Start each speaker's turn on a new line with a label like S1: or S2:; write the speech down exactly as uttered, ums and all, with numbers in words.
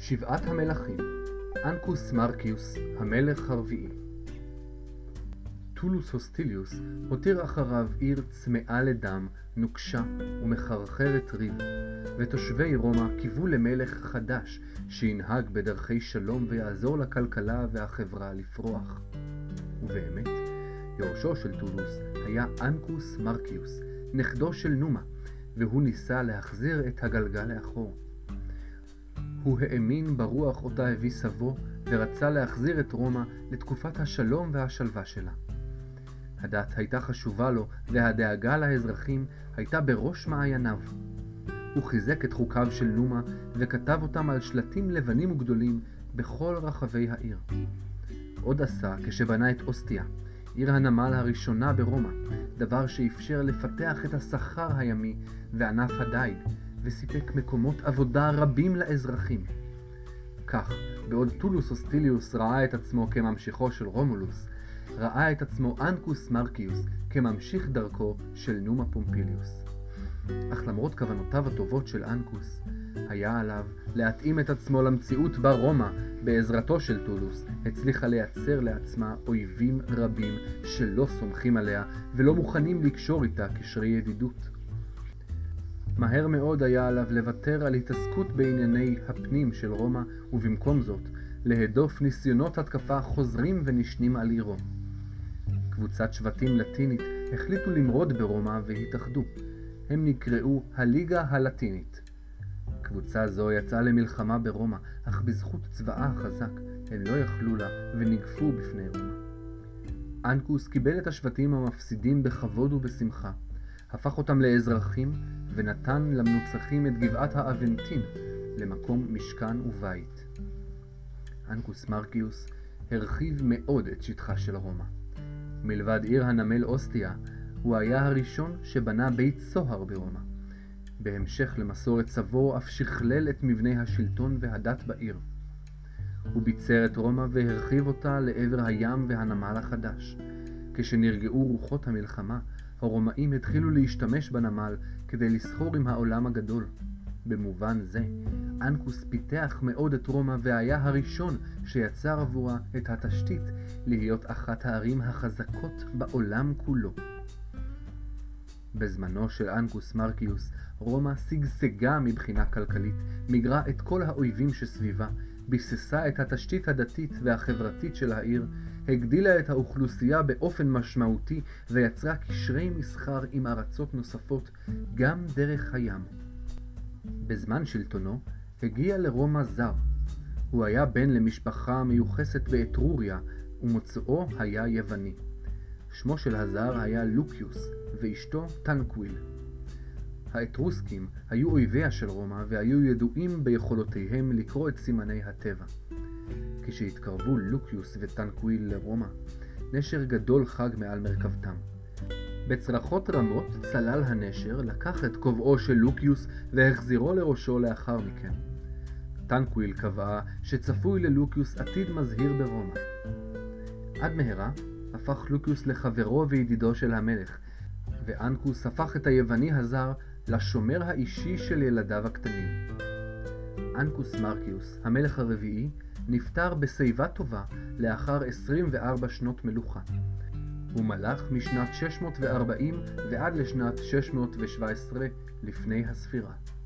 S1: שבעת המלכים, אנקוס מרקיוס, המלך הרביעי. טולוס הוסטיליוס הותיר אחריו עיר צמאה לדם, נוקשה ומחרחרת ריב, ותושבי רומא קיוו למלך חדש שינהג בדרכי שלום ויעזור לכלכלה והחברה לפרוח. ובאמת, יורשו של טולוס היה אנקוס מרקיוס, נכדו של נומה, והוא ניסה להחזיר את הגלגל לאחור. הוא האמין ברוח אותה הביא סבו ורצה להחזיר את רומא לתקופת השלום והשלווה שלה. הדת הייתה חשובה לו והדאגה לאזרחים הייתה בראש מעייניו. הוא חיזק את חוקיו של נומה וכתב אותם על שלטים לבנים וגדולים בכל רחבי העיר. עוד עשה כשבנה את אוסטיה, עיר הנמל הראשונה ברומא, דבר שאפשר לפתח את הסחר הימי וענף הדיג, וסיפק מקומות עבודה רבים לאזרחים. כך, בעוד טולוס הוסטיליוס ראה את עצמו כממשיכו של רומולוס, ראה את עצמו אנקוס מרקיוס כממשיך דרכו של נומה פומפיליוס. אך למרות כוונותיו הטובות של אנקוס, היה עליו להתאים את עצמו למציאות בה רומא, בעזרתו של טולוס, הצליחה לייצר לעצמה אויבים רבים שלא סומכים עליה ולא מוכנים לקשור איתה קשרי ידידות. מהר מאוד היה עליו לוותר על התעסקות בענייני הפנים של רומא, ובמקום זאת, להדוף ניסיונות התקפה חוזרים ונשנים על עירו. קבוצת שבטים לטינית החליטו למרוד ברומא והתאחדו. הם נקראו הליגה הלטינית. קבוצה זו יצאה למלחמה ברומא, אך בזכות צבאה החזק הם לא יכלו לה ונגפו בפני רומא. אנקוס קיבל את השבטים המפסידים בכבוד ובשמחה, הפך אותם לאזרחים ונתן למנוצחים את גבעת האבנטין למקום משכן ובית. אנקוס מרקיוס הרחיב מאוד את שטחה של רומא. מלבד עיר הנמל אוסטיה, הוא היה הראשון שבנה בית סוהר ברומא. בהמשך למסורת סבו אף שכלל את מבנה השלטון והדת בעיר. הוא ביצר את רומא והרחיב אותה לעבר הים והנמל החדש. כשנרגעו רוחות המלחמה, הרומאים התחילו להשתמש בנמל כדי לסחור עם העולם הגדול. במובן זה, אנקוס פיתח מאוד את רומא והיה הראשון שיצר עבורה את התשתית להיות אחת הערים החזקות בעולם כולו. בזמנו של אנקוס מרקיוס, רומא שגשגה מבחינה כלכלית, מיגרה את כל האויבים שסביבה, ביססה את התשתית הדתית והחברתית של העיר, הגדילה את האוכלוסייה באופן משמעותי ויצרה קשרי מסחר עם ארצות נוספות, גם דרך הים. בזמן שלטונו הגיע לרומא זר. הוא היה בן למשפחה מיוחסת באטרוריה ומוצאו היה יווני. שמו של הזר היה לוקיוס ואשתו טנקוויל. האטרוסקים היו אויביה של רומא והיו ידועים ביכולותיהם לקרוא את סימני הטבע. כשהתקרבו לוקיוס וטנקוויל לרומא, נשר גדול חג מעל מרכבתם. בצרחות רמות צלל הנשר, לקח את כובעו של לוקיוס והחזירו לראשו לאחר מכן. טנקוויל קבעה שצפוי ללוקיוס עתיד מזהיר ברומא. עד מהרה הפך לוקיוס לחברו וידידו של המלך, ואנקוס הפך את היווני הזר לשומר האישי של ילדיו הקטנים. אנקוס מרקיוס, המלך הרביעי, נפטר בשיבה טובה לאחר עשרים וארבע שנות מלוכה. הוא מלך משנת שש מאות וארבעים ועד לשנת שש מאות ושבע עשרה לפני הספירה.